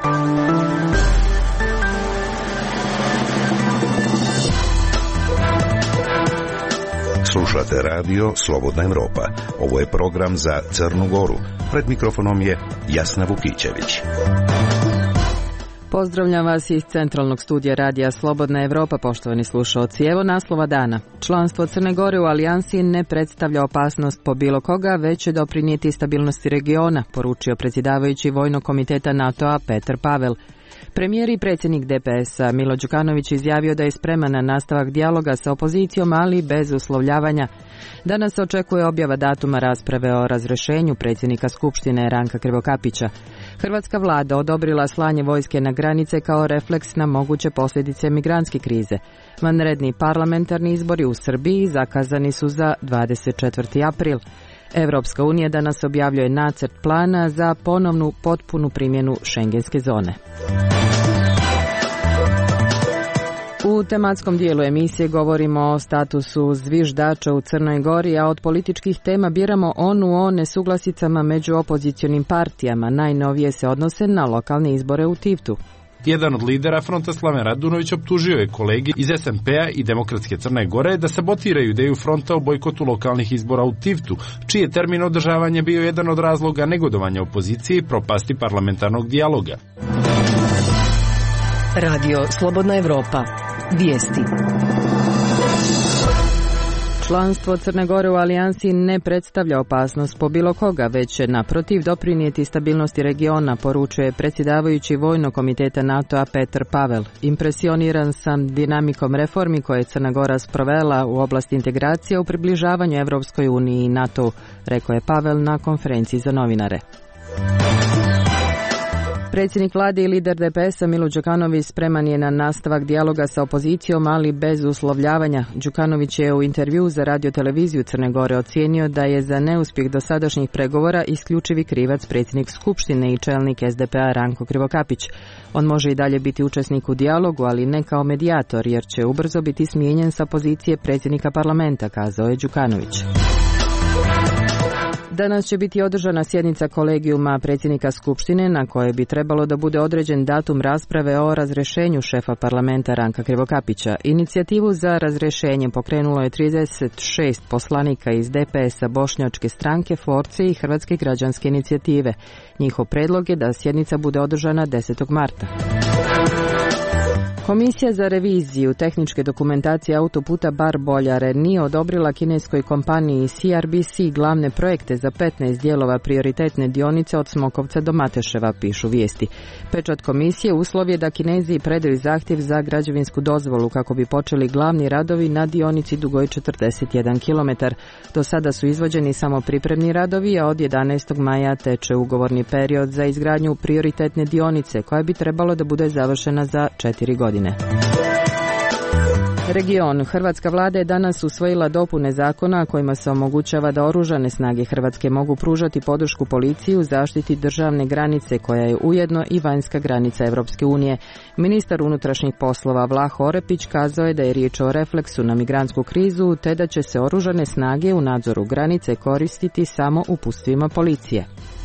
Slušate radio Slobodna Evropa. Ovo je program za Crnu Goru. Pred mikrofonom je Jasna Vukićević. Pozdravljam vas iz centralnog studija radija Slobodna Evropa, poštovani slušalci. Evo naslova dana. Članstvo Crne Gore u alijansi ne predstavlja opasnost po bilo koga, već će doprinijeti stabilnosti regiona, poručio predsjedavajući Vojnog komiteta NATO-a Petar Pavel. Premijer i predsjednik DPS-a Milo Đukanović izjavio da je spreman na nastavak dijaloga sa opozicijom, ali bez uslovljavanja. Danas se očekuje objava datuma rasprave o razrješenju predsjednika Skupštine Ranka Krivokapića. Hrvatska vlada odobrila slanje vojske na granice kao refleks na moguće posljedice migrantske krize. Vanredni parlamentarni izbori u Srbiji zakazani su za 24. april. Europska unija danas objavljuje nacrt plana za ponovnu potpunu primjenu šengenske zone. U tematskom dijelu emisije govorimo o statusu zviždača u Crnoj Gori, a od političkih tema biramo o nesuglasicama među opozicionim partijama. Najnovije se odnose na lokalne izbore u Tivtu. Jedan od lidera fronta, Slaven Radunović, optužio je kolege iz SMP-a i Demokratske Crne Gore da sabotiraju ideju fronta o bojkotu lokalnih izbora u Tivtu, čiji je termin održavanja bio jedan od razloga negodovanja opozicije i propasti parlamentarnog dijaloga. Radio Slobodna Evropa. Vijesti. Članstvo Crne Gore u alijansi ne predstavlja opasnost po bilo koga, već će naprotiv doprinijeti stabilnosti regiona, poručuje predsjedavajući Vojnog komiteta NATO-a Petar Pavel. Impresioniran sam dinamikom reformi koje je Crna Gora sprovela u oblasti integracije u približavanju Evropskoj uniji i NATO, rekao je Pavel na konferenciji za novinare. Predsjednik vlade i lider DPS-a Milo Đukanović spreman je na nastavak dijaloga sa opozicijom, ali bez uslovljavanja. Đukanović je u intervju za radioteleviziju Crne Gore ocijenio da je za neuspjeh dosadašnjih pregovora isključivi krivac predsjednik Skupštine i čelnik SDP-a Ranko Krivokapić. On može i dalje biti učesnik u dijalogu, ali ne kao medijator, jer će ubrzo biti smijenjen sa pozicije predsjednika parlamenta, kazao je Đukanović. Danas će biti održana sjednica kolegijuma predsjednika Skupštine na kojoj bi trebalo da bude određen datum rasprave o razrješenju šefa parlamenta Ranka Krivokapića. Inicijativu za razrješenje pokrenulo je 36 poslanika iz DPS-a, Bošnjačke stranke, Force i Hrvatske građanske inicijative. Njihov predlog je da sjednica bude održana 10. marta. Komisija za reviziju tehničke dokumentacije autoputa Bar-Boljare nije odobrila kineskoj kompaniji CRBC glavne projekte za 15 dijelova prioritetne dionice od Smokovca do Mateševa, pišu vijesti. Pečat komisije uslov je da Kinezi predaju zahtjev za građevinsku dozvolu kako bi počeli glavni radovi na dionici dugoj 41 km. Do sada su izvođeni samo pripremni radovi, a od 11. maja teče ugovorni period za izgradnju prioritetne dionice koja bi trebalo da bude završena za 4 godine. Region. Hrvatska vlada je danas usvojila dopune zakona kojima se omogućava da oružane snage Hrvatske mogu pružati podršku policiji u zaštiti državne granice koja je ujedno i vanjska granica Europske unije. Ministar unutrašnjih poslova Vlah Orepić kazao je da je riječ o refleksu na migrantsku krizu te da će se oružane snage u nadzoru granice koristiti samo uputstvima policije.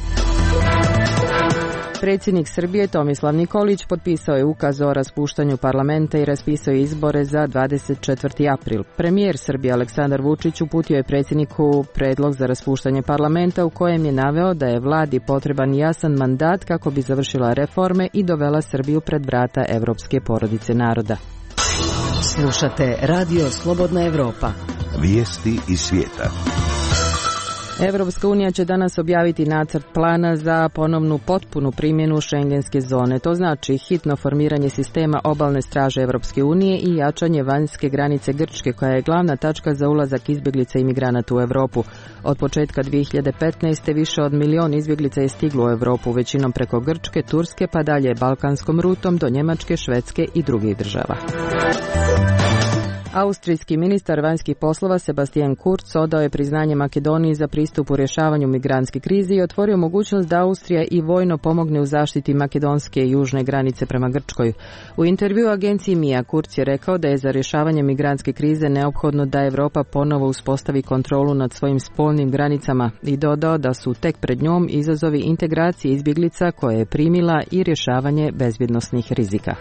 Predsjednik Srbije Tomislav Nikolić potpisao je ukaz o raspuštanju parlamenta i raspisao je izbore za 24. april. Premijer Srbije Aleksandar Vučić uputio je predsjedniku predlog za raspuštanje parlamenta u kojem je naveo da je vladi potreban jasan mandat kako bi završila reforme i dovela Srbiju pred vrata evropske porodice naroda. Slušate Radio Slobodna Evropa. Vijesti iz svijeta. Evropska unija će danas objaviti nacrt plana za ponovnu potpunu primjenu šengenske zone. To znači hitno formiranje sistema obalne straže Evropske unije i jačanje vanjske granice Grčke, koja je glavna tačka za ulazak izbjeglica i migranata u Europu. Od početka 2015. više od 1 milion izbjeglica je stiglo u Europu, većinom preko Grčke, Turske pa dalje balkanskom rutom do Njemačke, Švedske i drugih država. Austrijski ministar vanjskih poslova Sebastian Kurz odao je priznanje Makedoniji za pristup u rješavanju migrantske krize i otvorio mogućnost da Austrija i vojno pomogne u zaštiti makedonske južne granice prema Grčkoj. U intervjuu agenciji MIA Kurz je rekao da je za rješavanje migrantske krize neophodno da Europa ponovo uspostavi kontrolu nad svojim spoljnim granicama i dodao da su tek pred njom izazovi integracije izbjeglica koje je primila i rješavanje bezbjednosnih rizika.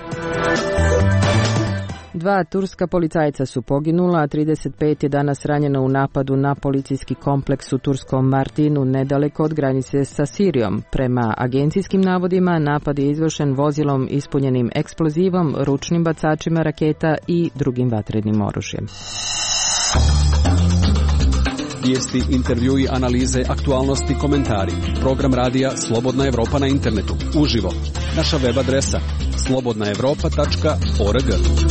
2 turska policajca su poginula, a 35 je danas ranjeno u napadu na policijski kompleks u turskom Martinu, nedaleko od granice sa Sirijom. Prema agencijskim navodima, napad je izvršen vozilom ispunjenim eksplozivom, ručnim bacačima raketa i drugim vatrenim oružjem. Vijesti, intervjui, analize, aktualnosti, komentari. Program radija Slobodna Evropa na internetu. Uživo. Naša web adresa slobodnaevropa.org.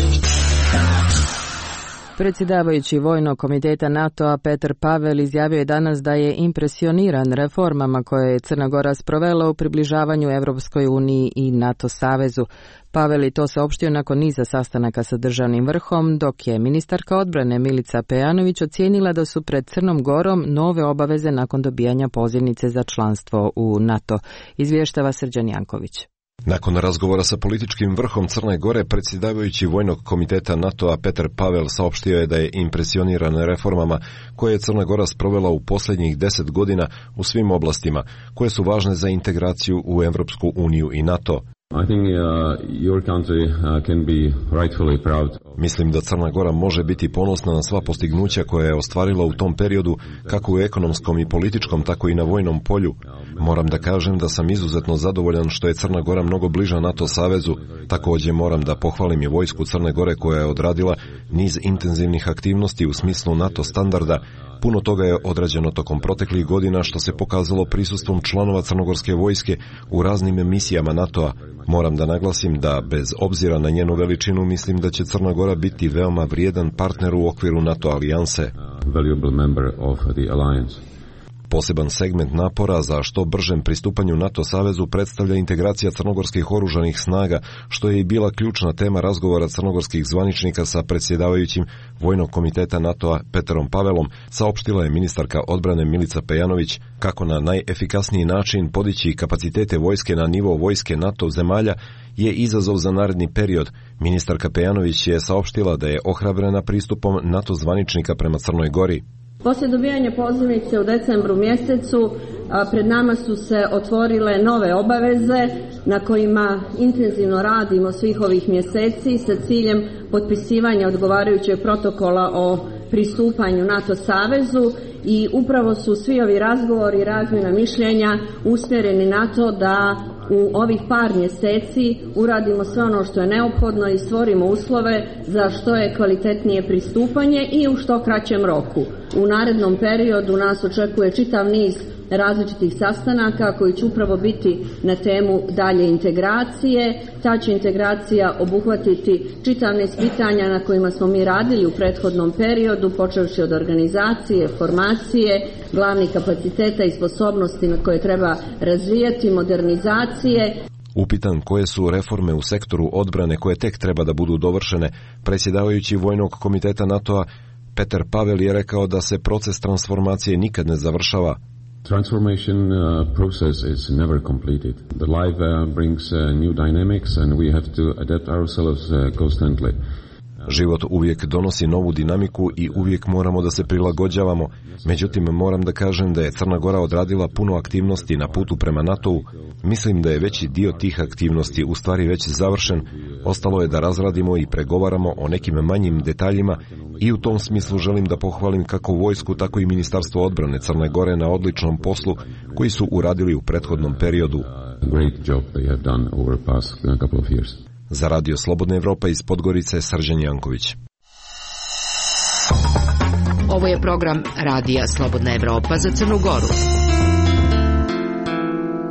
Predsjedavajući Vojnog komiteta NATO-a Petar Pavel izjavio je danas da je impresioniran reformama koje je Crna Gora sprovela u približavanju Europskoj uniji i NATO savezu. Pavel je to saopštio nakon niza sastanaka sa državnim vrhom, dok je ministarka odbrane Milica Pejanović ocijenila da su pred Crnom Gorom nove obaveze nakon dobijanja pozivnice za članstvo u NATO. Izvještava Srđan Janković. Nakon razgovora sa političkim vrhom Crne Gore, predsjedavajući Vojnog komiteta NATO-a Petar Pavel saopštio je da je impresioniran reformama koje je Crna Gora sprovela u posljednjih 10 godina u svim oblastima, koje su važne za integraciju u Europsku uniju i NATO. Mislim da Crna Gora može biti ponosna na sva postignuća koje je ostvarila u tom periodu, kako u ekonomskom i političkom, tako i na vojnom polju. Moram da kažem da sam izuzetno zadovoljan što je Crna Gora mnogo bliža NATO savezu. Također moram da pohvalim i vojsku Crne Gore koja je odradila niz intenzivnih aktivnosti u smislu NATO standarda. Puno toga je odrađeno tokom proteklih godina što se pokazalo prisustvom članova crnogorske vojske u raznim misijama NATO-a. Moram da naglasim da bez obzira na njenu veličinu mislim da će Crna Gora biti veoma vrijedan partner u okviru NATO alijanse. Poseban segment napora za što bržem pristupanju NATO savezu predstavlja integracija crnogorskih oružanih snaga, što je i bila ključna tema razgovora crnogorskih zvaničnika sa predsjedavajućim Vojnog komiteta NATO-a Petarom Pavelom, saopštila je ministarka odbrane Milica Pejanović. Kako na najefikasniji način podići kapacitete vojske na nivo vojske NATO zemalja je izazov za naredni period. Ministarka Pejanović je saopštila da je ohrabrena pristupom NATO zvaničnika prema Crnoj Gori. Poslije dobijanja pozivnice u decembru mjesecu pred nama su se otvorile nove obaveze na kojima intenzivno radimo svih ovih mjeseci sa ciljem potpisivanja odgovarajućeg protokola o pristupanju NATO savezu i upravo su svi ovi razgovori i razmjena mišljenja usmjereni na to da u ovih par mjeseci uradimo sve ono što je neophodno i stvorimo uslove za što je kvalitetnije pristupanje i u što kraćem roku. U narednom periodu nas očekuje čitav niz različitih sastanaka koji će upravo biti na temu dalje integracije. Ta će integracija obuhvatiti čitav niz pitanja na kojima smo mi radili u prethodnom periodu, počevši od organizacije, formacije, glavnih kapaciteta i sposobnosti na koje treba razvijati, modernizacije. Upitan koje su reforme u sektoru odbrane koje tek treba da budu dovršene, predsjedavajući Vojnog komiteta NATO-a Petar Pavel je rekao da se proces transformacije nikad ne završava. Transformation process is never completed. The life brings new dynamics and we have to adapt ourselves constantly. Život uvijek donosi novu dinamiku i uvijek moramo da se prilagođavamo. Međutim, moram da kažem da je Crna Gora odradila puno aktivnosti na putu prema NATO-u. Mislim da je veći dio tih aktivnosti u stvari već završen. Ostalo je da razradimo i pregovaramo o nekim manjim detaljima i u tom smislu želim da pohvalim kako vojsku, tako i Ministarstvo odbrane Crne Gore na odličnom poslu koji su uradili u prethodnom periodu. Za Radio Slobodna Evropa iz Podgorice, Srđan Janković. Ovo je program Radija Slobodna Evropa za Crnu Goru.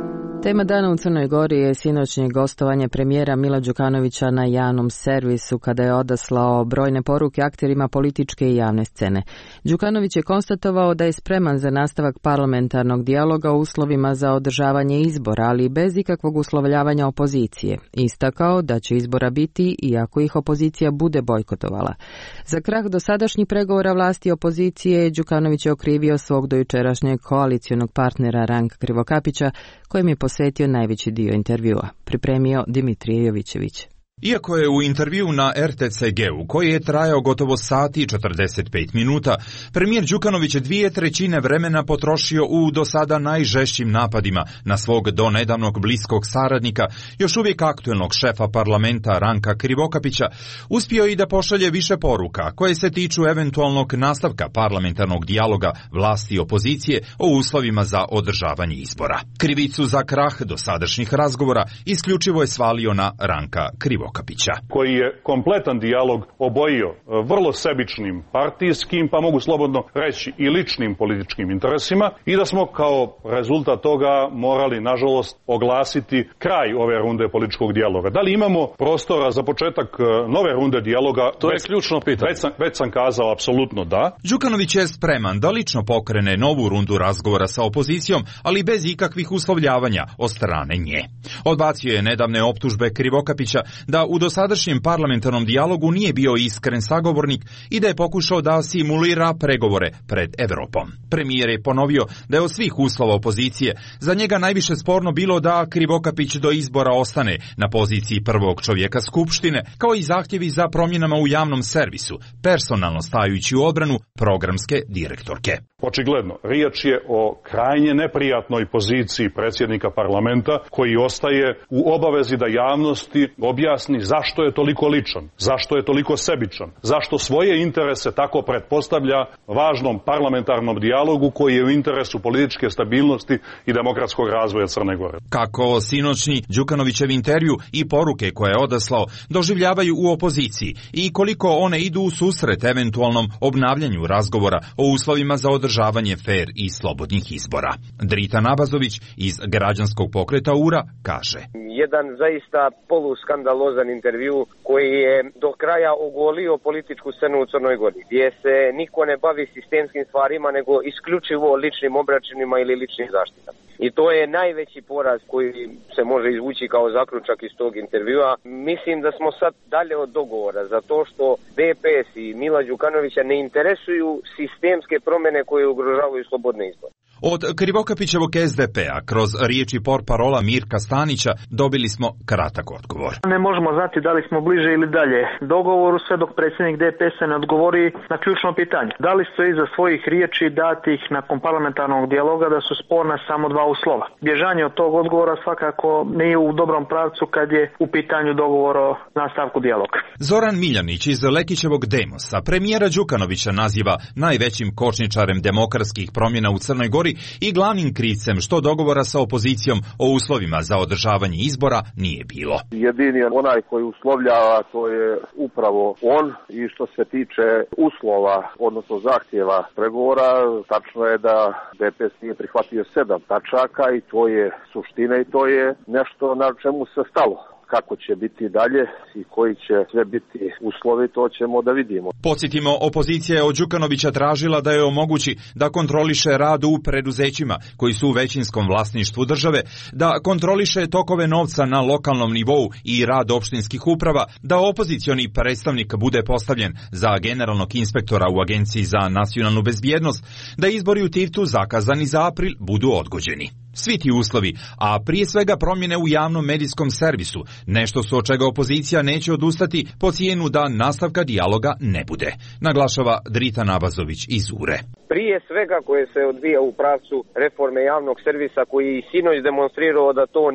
Tema dana u Crnoj Gori je sinoćnje gostovanje premijera Mila Đukanovića na javnom servisu kada je odaslao brojne poruke akterima političke i javne scene. Đukanović je konstatovao da je spreman za nastavak parlamentarnog dijaloga u uslovima za održavanje izbora, ali bez ikakvog uslovljavanja opozicije. Istakao da će izbora biti iako ih opozicija bude bojkotovala. Za krah dosadašnjih pregovora vlasti i opozicije Đukanović je okrivio svog dojučerašnjeg koalicionog partnera Ranka Krivokapića, kojem je posvetio najveći dio intervjua. Pripremio Dimitrije Jovićević. Iako je u intervju na RTCG-u, koji je trajao gotovo sati i 45 minuta, premijer Đukanović je 2/3 vremena potrošio u do sada najžešćim napadima na svog donedavnog bliskog saradnika, još uvijek aktuelnog šefa parlamenta Ranka Krivokapića, uspio i da pošalje više poruka koje se tiču eventualnog nastavka parlamentarnog dijaloga vlasti i opozicije o uslovima za održavanje izbora. Krivicu za krah dosadašnjih razgovora isključivo je svalio na Ranka Krivokapića, koji je kompletan dijalog obojio vrlo sebičnim partijskim, pa mogu slobodno reći i ličnim političkim interesima, i da smo kao rezultat toga morali, nažalost, oglasiti kraj ove runde političkog dijaloga. Da li imamo prostora za početak nove runde dijaloga? To je ključno pitanje. Već sam kazao, apsolutno da. Đukanović je spreman da lično pokrene novu rundu razgovora sa opozicijom, ali bez ikakvih uslovljavanja od strane nje. Odbacio je nedavne optužbe Krivokapića da u dosadašnjem parlamentarnom dijalogu nije bio iskren sagovornik i da je pokušao da simulira pregovore pred Evropom. Premijer je ponovio da je od svih uslova opozicije za njega najviše sporno bilo da Krivokapić do izbora ostane na poziciji prvog čovjeka Skupštine, kao i zahtjevi za promjenama u javnom servisu, personalno stajući u odbranu programske direktorke. Očigledno, riječ je o krajnje neprijatnoj poziciji predsjednika parlamenta, koji ostaje u obavezi da javnosti objasni zašto je toliko ličan, zašto je toliko sebičan, zašto svoje interese tako pretpostavlja važnom parlamentarnom dijalogu koji je u interesu političke stabilnosti i demokratskog razvoja Crne Gore. Kako sinoćni Đukanovićev intervju i poruke koje je odaslao doživljavaju u opoziciji i koliko one idu u susret eventualnom obnavljanju razgovora o uslovima za održavanje fer i slobodnih izbora. Drita Nabazović iz građanskog pokreta URA kaže: jedan zaista poluskandalozan intervju koji je do kraja ogolio političku scenu u Crnoj Gori, gdje se niko ne bavi sistemskim stvarima, nego isključivo ličnim obračunima ili ličnim zaštitama. I to je najveći poraz koji se može izvući kao zaključak iz tog intervjua. Mislim da smo sad dalje od dogovora, zato što DPS i Mila Đukanovića ne interesuju sistemske promjene koje ugrožavaju slobodne izbore. Od Krivokapićevog SDP-a kroz riječi portparola Mirka Stanića dobili smo kratak odgovor. Ne možemo znati da li smo bliže ili dalje dogovoru sve dok predsjednik DPS-a ne odgovori na ključno pitanje. Da li stoji iza svojih riječi datih nakon parlamentarnog dijaloga da su sporna samo dva uslova? Bježanje od tog odgovora svakako nije u dobrom pravcu kad je u pitanju dogovor o nastavku dijaloga. Zoran Miljanić iz Lekićevog Demosa premijera Đukanovića naziva najvećim kočničarem demokratskih promjena u Crnoj Gori i glavnim krivcem što dogovora sa opozicijom o uslovima za održavanje izbora nije bilo. Jedini onaj koji uslovljava to je upravo on, i što se tiče uslova, odnosno zahtjeva pregovora, tačno je da DPS nije prihvatio 7 tačaka i to je suština i to je nešto na čemu se stalo. Kako će biti dalje i koji će sve biti uslovi, to ćemo da vidimo. Podsjetimo, opozicija je od Đukanovića tražila da je omogući da kontroliše rad u preduzećima koji su u većinskom vlasništvu države, da kontroliše tokove novca na lokalnom nivou i rad opštinskih uprava, da opozicioni predstavnik bude postavljen za generalnog inspektora u Agenciji za nacionalnu bezbjednost, da izbori u Tivtu zakazani za april budu odgođeni. Svi ti uslovi, a prije svega promjene u javnom medijskom servisu, nešto su od čega opozicija neće odustati po cijenu da nastavka dijaloga ne bude, naglašava Drita Nabazović iz URE. Prije svega koje se odvija u pravcu reforme javnog servisa, koji i sinoć demonstrirao da to nije.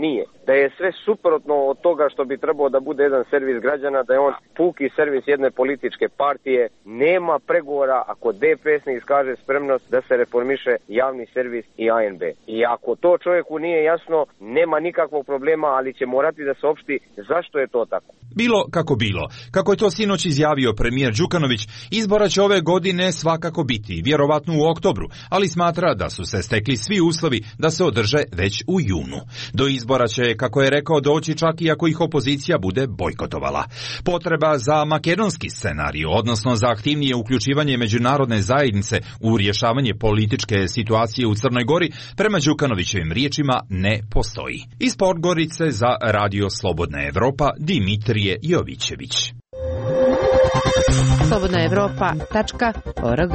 da je sve suprotno od toga što bi trebao da bude jedan servis građana, da je on puki servis jedne političke partije. Nema pregovora ako DPS ne iskaže spremnost da se reformiše javni servis i ANB. I ako to čovjeku nije jasno, nema nikakvog problema, ali će morati da saopšti zašto je to tako. Bilo, kako je to sinoć izjavio premijer Đukanović, izbora će ove godine svakako biti, vjerovatno u oktobru, ali smatra da su se stekli svi uslovi da se održe već u junu. Do izbora će, kako je rekao, doći čak i ako ih opozicija bude bojkotovala. Potreba za makedonski scenarij, odnosno za aktivnije uključivanje međunarodne zajednice u rješavanje političke situacije u Crnoj Gori, prema Đukanovićevim riječima ne postoji. Iz Podgorice za Radio Slobodna Evropa, Dimitrije Jovićević. slobodnaevropa.org.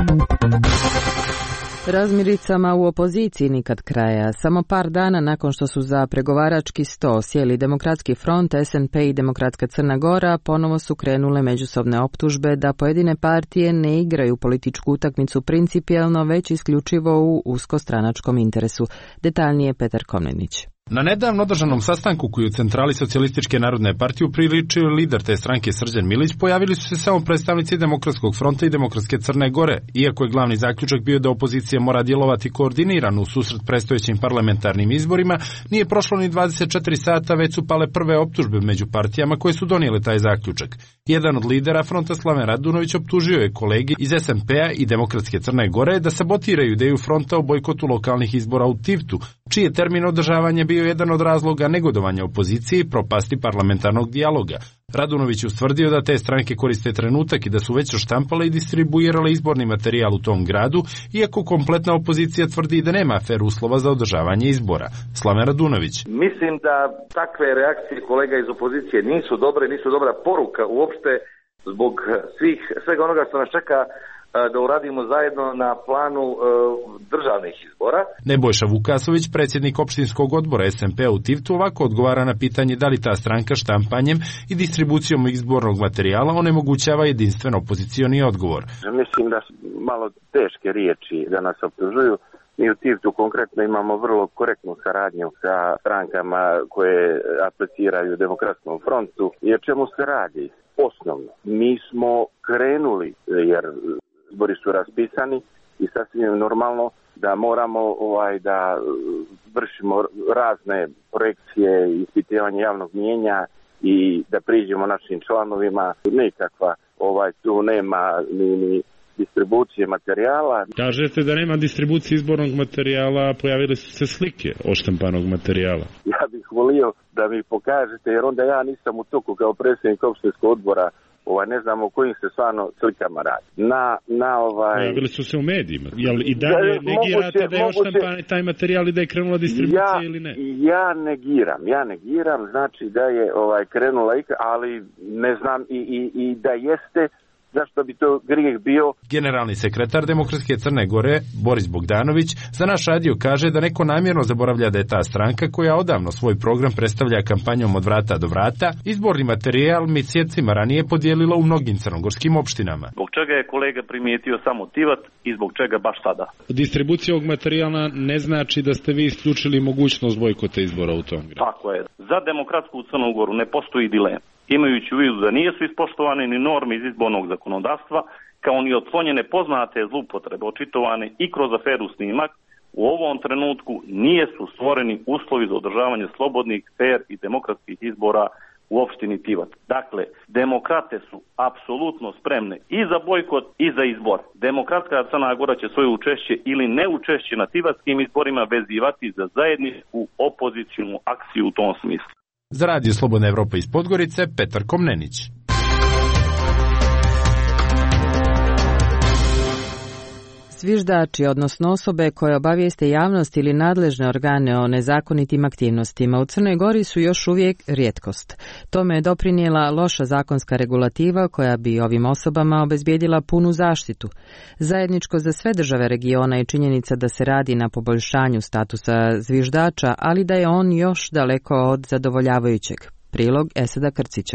Razmiricama u opoziciji nikad kraja. Samo par dana nakon što su za pregovarački sto sjeli Demokratski front, SNP i Demokratska Crna Gora, ponovo su krenule međusobne optužbe da pojedine partije ne igraju političku utakmicu principijelno, već isključivo u uskostranačkom interesu. Detaljnije Petar Komnenić. Na nedavno održanom sastanku koji u centrali Socijalističke narodne partije upriličio lider te stranke Srđan Milić, pojavili su se samo predstavnici Demokratskog fronta i Demokratske Crne Gore, iako je glavni zaključak bio da opozicija mora djelovati koordinirano u susret predstojećim parlamentarnim izborima, nije prošlo ni 24 sata, već su pale prve optužbe među partijama koje su donijele taj zaključak. Jedan od lidera fronta, Slaven Radunović, optužio je kolege iz SMP-a i Demokratske Crne Gore da sabotiraju ideju fronta o bojkotu lokalnih izbora u Tivtu, čiji je termin održavanja bio jedan od razloga negodovanja opozicije i propasti parlamentarnog dijaloga. Radunović ustvrdio da te stranke koriste trenutak i da su već štampale i distribuirale izborni materijal u tom gradu, iako kompletna opozicija tvrdi da nema fer uslova za održavanje izbora. Slaven Radunović. Mislim da takve reakcije kolega iz opozicije nisu dobre, nisu dobra poruka uopšte zbog svega onoga što nas čeka da uradimo zajedno na planu državnih izbora. Nebojša Vukasović, predsjednik opštinskog odbora SMP-a u Tivtu, ovako odgovara na pitanje da li ta stranka štampanjem i distribucijom izbornog materijala onemogućava jedinstven opozicioni odgovor. Mislim da su malo teške riječi da nas optužuju. Mi u Tivtu konkretno imamo vrlo korektnu saradnju sa strankama koje apliciraju Demokratskom frontu. I o čemu se radi? Osnovno, mi smo krenuli, jer izbori su raspisani i sasvim normalno da moramo da vršimo razne projekcije i ispitivanje javnog mijenja i da priđemo našim članovima. Nikakva tu nema ni distribucije materijala. Kažete da nema distribucije izbornog materijala, pojavile su se slike oštampanog materijala. Ja bih volio da mi pokažete, jer onda ja nisam u toku kao predsjednik opštinskog odbora. Ne znam o kojim se stvarno slikama radi. Pojavili su se u medijima. Jel i dalje negirate da je oštampan taj materijal i da je krenula distribucija ili ne? Ja negiram, znači da je krenula, ali ne znam i da jeste. Zašto bi to grijeh bio? Generalni sekretar Demokratske Crne Gore, Boris Bogdanović, za naš radio kaže da neko namjerno zaboravlja da je ta stranka koja odavno svoj program predstavlja kampanjom od vrata do vrata, izborni materijal mjesecima ranije podijelila u mnogim crnogorskim opštinama. Zbog čega je kolega primijetio samo Tivat i zbog čega baš tada? Distribucija ovog materijala ne znači da ste vi isključili mogućnost bojkota izbora u tom gradu. Tako je. Za Demokratsku Crnu Goru ne postoji dilema. Imajući u vidu da nisu ispoštovane ni norme iz izbornog zakonodavstva, kao ni otklonjene poznate zloupotrebe očitovane i kroz aferu Snimak, u ovom trenutku nije su stvoreni uslovi za održavanje slobodnih, fer i demokratskih izbora u opštini Tivat. Dakle, demokrate su apsolutno spremne i za bojkot i za izbor. Demokratska Crna Gora će svoje učešće ili neučešće na tivatskim izborima vezivati za zajedničku opozicijnu akciju u tom smislu. Za Radio Slobodna Evropa iz Podgorice, Petar Komnenić. Zviždači, odnosno osobe koje obavijeste javnost ili nadležne organe o nezakonitim aktivnostima u Crnoj Gori su još uvijek rijetkost. Tome je doprinijela loša zakonska regulativa koja bi ovim osobama obezbijedila punu zaštitu. Zajedničko za sve države regiona je činjenica da se radi na poboljšanju statusa zviždača, ali da je on još daleko od zadovoljavajućeg. Prilog Esada Krcića.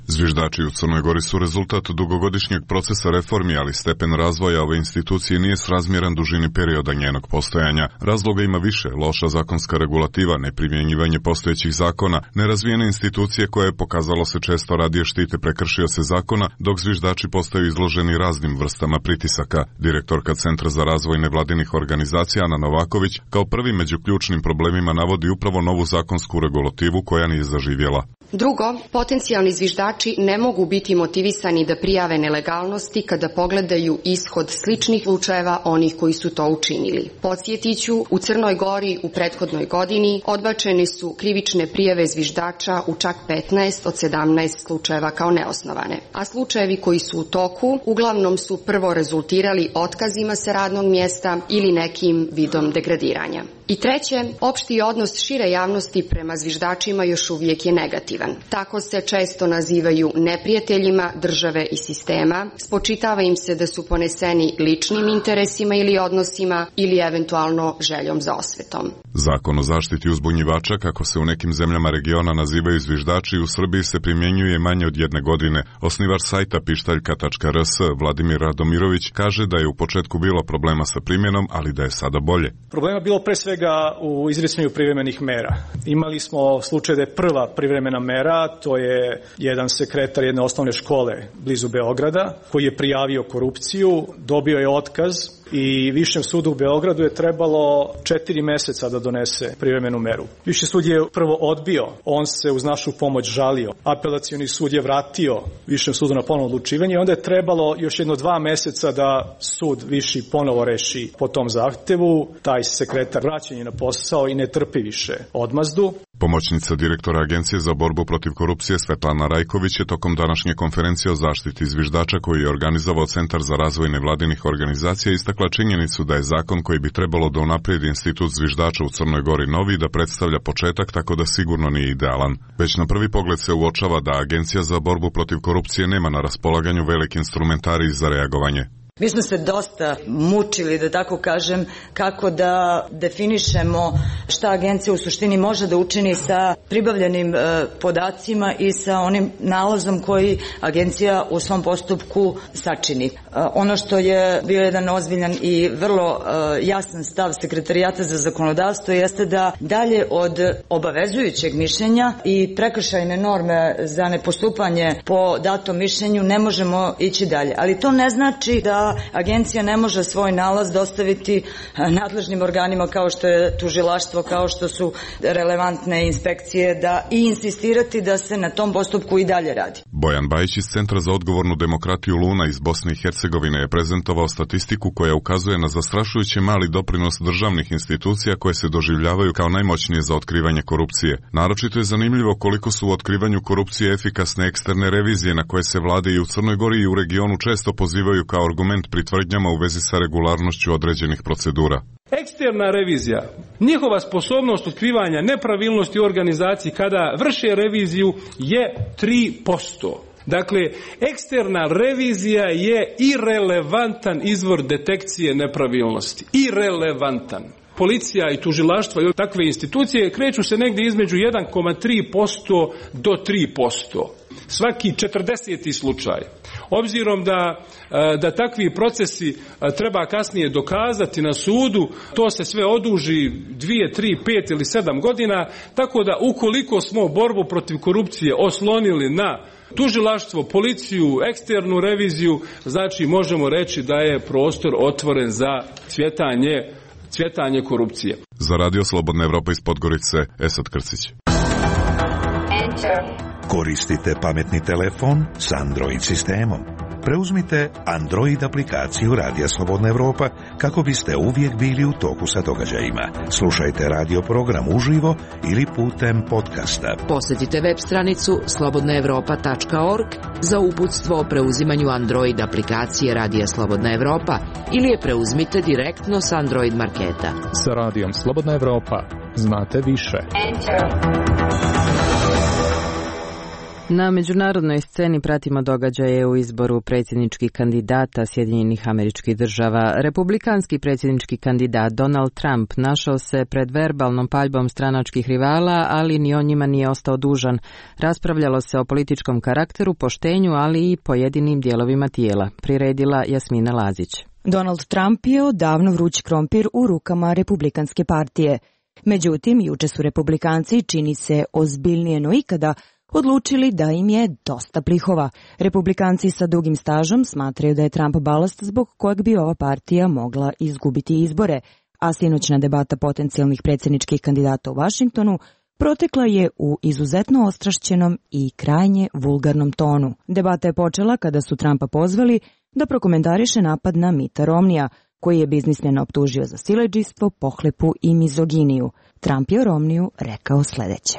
Zviždači u Crnoj Gori su rezultat dugogodišnjeg procesa reformi, ali stepen razvoja ove institucije nije srazmjeran dužini perioda njenog postojanja. Razloga ima više: loša zakonska regulativa, neprimjenjivanje postojećih zakona, nerazvijene institucije koje, pokazalo se, često radije štite prekršioce zakona, dok zviždači postaju izloženi raznim vrstama pritisaka. Direktorka Centra za razvoj nevladinih organizacija Ana Novaković kao prvi među ključnim problemima navodi upravo novu zakonsku regulativu koja nije zaživjela. Drugo, potencijalni zviždači ne mogu biti motivisani da prijave nelegalnosti kada pogledaju ishod sličnih slučajeva onih koji su to učinili. Podsjetiću, u Crnoj Gori u prethodnoj godini odbačene su krivične prijave zviždača u čak 15 od 17 slučajeva kao neosnovane, a slučajevi koji su u toku uglavnom su prvo rezultirali otkazima sa radnog mjesta ili nekim vidom degradiranja. I treće, opšti odnos šire javnosti prema zviždačima još uvijek je negativan. Tako se često nazivaju neprijateljima države i sistema, spočitava im se da su poneseni ličnim interesima ili odnosima ili eventualno željom za osvetom. Zakon o zaštiti uzbunjivača, kako se u nekim zemljama regiona nazivaju zviždači, u Srbiji se primjenjuje manje od 1 godine. Osnivač sajta pištaljka.rs Vladimir Radomirović kaže da je u početku bilo problema sa primjenom, ali da je sada bolje. Problema bilo pre svega u izricanju privremenih mera. Imali smo slučaj da je prva privremena mera, to je jedan sekretar jedne osnovne škole blizu Beograda, koji je prijavio korupciju, dobio je otkaz i Višem sudu u Beogradu je trebalo 4 mjeseca da donese privremenu meru. Viši sud je prvo odbio, on se uz našu pomoć žalio. Apelacioni sud je vratio Višem sudu na ponovno odlučivanje i onda je trebalo još 2 mjeseca da sud viši ponovo reši po tom zahtevu. Taj sekretar vraćen je na posao i ne trpi više odmazdu. Pomoćnica direktora Agencije za borbu protiv korupcije Svetlana Rajković je tokom današnje konferencije o zaštiti zviždača koju je organizovao Centar za razvoj nevladinih organizacija istakla činjenicu da je zakon koji bi trebalo da unaprijedi institut zviždača u Crnoj Gori novi, da predstavlja početak, tako da sigurno nije idealan. Već na prvi pogled se uočava da Agencija za borbu protiv korupcije nema na raspolaganju velik instrumentarij za reagovanje. Mi smo se dosta mučili, da tako kažem, kako da definišemo šta agencija u suštini može da učini sa pribavljenim podacima i sa onim nalazom koji agencija u svom postupku sačini. Ono što je bio jedan ozbiljan i vrlo jasan stav Sekretarijata za zakonodavstvo jeste da dalje od obavezujućeg mišljenja i prekršajne norme za nepostupanje po datom mišljenju ne možemo ići dalje. Ali to ne znači da agencija ne može svoj nalaz dostaviti nadležnim organima kao što je tužilaštvo, kao što su relevantne inspekcije, da i insistirati da se na tom postupku i dalje radi. Bojan Bajić iz Centra za odgovornu demokratiju Luna iz Bosne i Hercegovine je prezentovao statistiku koja ukazuje na zastrašujuće mali doprinos državnih institucija koje se doživljavaju kao najmoćnije za otkrivanje korupcije. Naročito je zanimljivo koliko su u otkrivanju korupcije efikasne eksterne revizije na koje se vlade i u Crnoj Gori i u regionu često pozivaju kao argument pri tvrdnjama u vezi sa regularnošću određenih procedura. Eksterna revizija, njihova sposobnost otkrivanja nepravilnosti u organizaciji kada vrše reviziju je 3%. Dakle, eksterna revizija je irelevantan izvor detekcije nepravilnosti. Irelevantan. Policija i tužilaštvo i takve institucije kreću se negdje između 1,3% do 3%. Svaki 40. slučaj. Obzirom da takvi procesi treba kasnije dokazati na sudu, to se sve oduži 2, 3, 5 ili 7 godina, tako da ukoliko smo borbu protiv korupcije oslonili na tužilaštvo, policiju, eksternu reviziju, znači možemo reći da je prostor otvoren za cvjetanje korupcije. Za Radio Slobodna Evropa iz Podgorice, Esad Krcić. Koristite pametni telefon s Android sistemom. Preuzmite Android aplikaciju Radija Slobodna Evropa kako biste uvijek bili u toku sa događajima. Slušajte radio program uživo ili putem podcasta. Posjetite web stranicu slobodnaevropa.org za uputstvo o preuzimanju Android aplikacije Radija Slobodna Evropa ili je preuzmite direktno s Android marketa. Sa Radijom Slobodna Evropa znate više. Na međunarodnoj sceni pratimo događaje u izboru predsjedničkih kandidata Sjedinjenih Američkih Država. Republikanski predsjednički kandidat Donald Trump našao se pred verbalnom paljbom stranačkih rivala, ali ni on njima nije ostao dužan. Raspravljalo se o političkom karakteru, poštenju, ali i pojedinim dijelovima tijela. Priredila Jasmina Lazić. Donald Trump je odavno vruć krompir u rukama Republikanske partije. Međutim, juče su Republikanci, čini se ozbiljnije no ikada, odlučili da im je dosta plihova. Republikanci sa dugim stažom smatraju da je Trump balast zbog kojeg bi ova partija mogla izgubiti izbore, a sinoćna debata potencijalnih predsjedničkih kandidata u Vašingtonu protekla je u izuzetno ostrašćenom i krajnje vulgarnom tonu. Debata je počela kada su Trumpa pozvali da prokomentariše napad na Mitta Romneya, koji je biznismena optužio za siledžijstvo, pohlepu i mizoginiju. Trump je o Romneyu rekao sljedeće.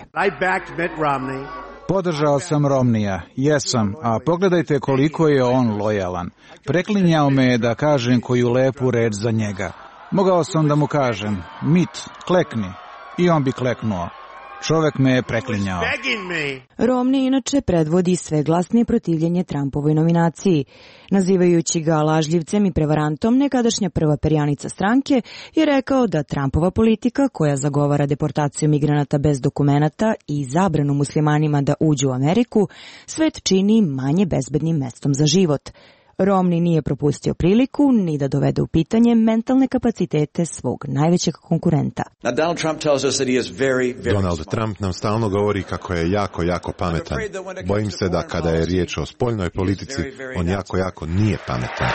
Podržao sam Romneya, jesam, a pogledajte koliko je on lojalan. Preklinjao me je da kažem koju lepu reč za njega. Mogao sam da mu kažem, Mitt, klekni, i on bi kleknuo. Čovek me je preklinjao. Romney inače predvodi sve glasnije protivljenje Trumpovoj nominaciji. Nazivajući ga lažljivcem i prevarantom, nekadašnja prva perjanica stranke je rekao da Trumpova politika, koja zagovara deportaciju migranata bez dokumenata i zabranu muslimanima da uđu u Ameriku, svet čini manje bezbednim mestom za život. Romney nije propustio priliku ni da dovede u pitanje mentalne kapacitete svog najvećeg konkurenta. Donald Trump nam stalno govori kako je jako pametan. Bojim se da kada je riječ o spoljnoj politici, on jako nije pametan.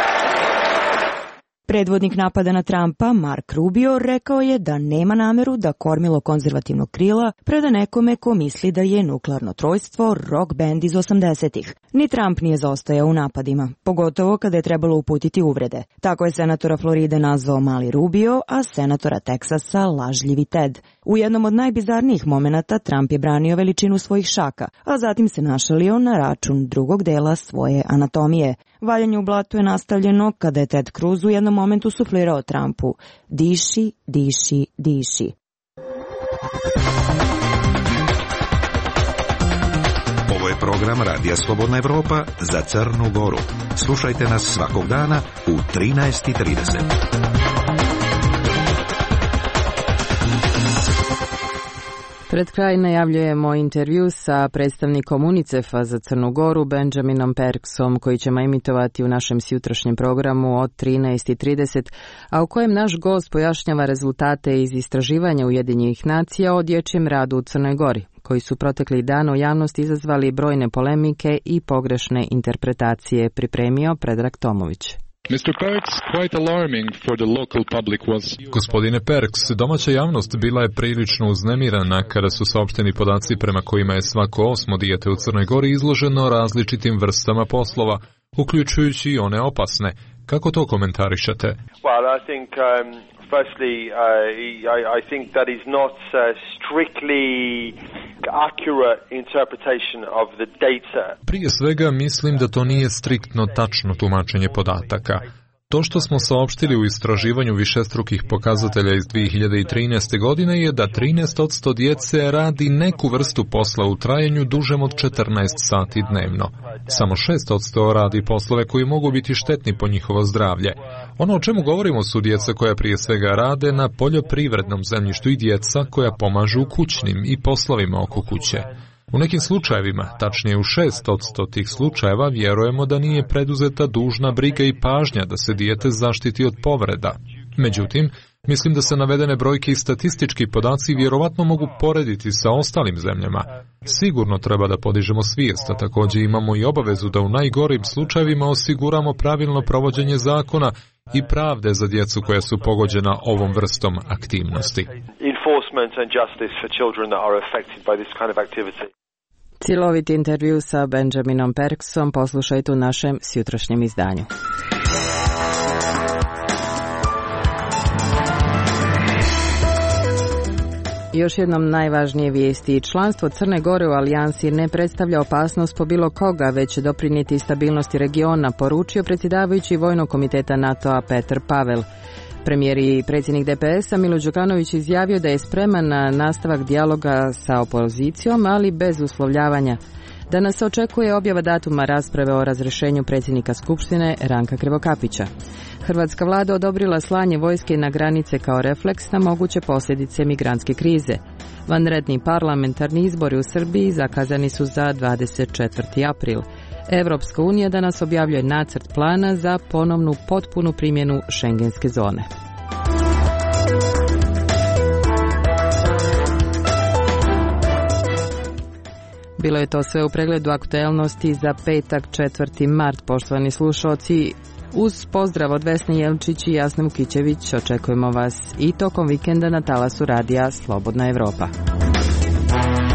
Predvodnik napada na Trumpa, Mark Rubio, rekao je da nema nameru da kormilo konzervativnog krila preda nekome ko misli da je nuklearno trojstvo rock band iz 80-ih. Ni Trump nije zaostajao u napadima, pogotovo kada je trebalo uputiti uvrede. Tako je senatora Floride nazvao Mali Rubio, a senatora Teksasa lažljivi Ted. U jednom od najbizarnijih momenata Trump je branio veličinu svojih šaka, a zatim se našalio na račun drugog dela svoje anatomije. Valjanje u blatu je nastavljeno kada je Ted Cruz u jednom momentu suflirao Trumpu: diši, diši, diši. Ovo je program Radija Slobodna Evropa za Crnu Goru. Slušajte nas svakog dana u 13:30. Pred kraj najavljujemo intervju sa predstavnikom UNICEF-a za Crnu Goru, Benjaminom Perksom, koji ćemo emitovati u našem jutrašnjem programu od 13:30, a u kojem naš gost pojašnjava rezultate iz istraživanja Ujedinjenih nacija o dječjem radu u Crnoj Gori, koji su proteklih dana u javnosti izazvali brojne polemike i pogrešne interpretacije, pripremio Predrag Tomović. Gospodine Perks, domaća javnost bila je prilično uznemirana kada su saopšteni podaci prema kojima je svako 8. dijete u Crnoj Gori izloženo različitim vrstama poslova, uključujući i one opasne. Kako to komentarišete? Firstly, I think that is not strictly accurate interpretation of the data. Prije svega mislim da to nije striktno tačno tumačenje podataka. To što smo saopštili u istraživanju višestrukih pokazatelja iz 2013. godine je da 13% djece radi neku vrstu posla u trajanju dužem od 14 sati dnevno. Samo 6% radi poslove koji mogu biti štetni po njihovo zdravlje. Ono o čemu govorimo su djeca koja prije svega rade na poljoprivrednom zemljištu i djeca koja pomažu u kućnim i poslovima oko kuće. U nekim slučajevima, tačnije u 6% tih slučajeva, vjerujemo da nije preduzeta dužna briga i pažnja da se dijete zaštiti od povreda. Međutim, mislim da se navedene brojke i statistički podaci vjerovatno mogu porediti sa ostalim zemljama. Sigurno treba da podižemo svijest, a također imamo i obavezu da u najgorim slučajevima osiguramo pravilno provođenje zakona i pravde za djecu koja su pogođena ovom vrstom aktivnosti. Cjelovit intervju sa Benjaminom Perksom poslušajte u našem jutrašnjem izdanju. Još jednom najvažnije vijesti. Članstvo Crne Gore u alijansi ne predstavlja opasnost po bilo koga, već će doprinijeti stabilnosti regiona, poručio predsjedavajući Vojnog komiteta NATO-a Petar Pavel. Premijer i predsjednik DPS-a Milo Đukanović izjavio da je spreman na nastavak dijaloga sa opozicijom, ali bez uslovljavanja. Danas se očekuje objava datuma rasprave o razrješenju predsjednika Skupštine Ranka Krivokapića. Hrvatska vlada odobrila slanje vojske na granice kao refleks na moguće posljedice migrantske krize. Vanredni parlamentarni izbori u Srbiji zakazani su za 24. april. Evropska unija danas objavljuje nacrt plana za ponovnu potpunu primjenu šengenske zone. Bilo je to sve u pregledu aktuelnosti za petak 4. mart. Poštovani slušalci, uz pozdrav od Vesne Jelčić i Jasne Vukićević očekujemo vas i tokom vikenda na talasu radija Slobodna Evropa.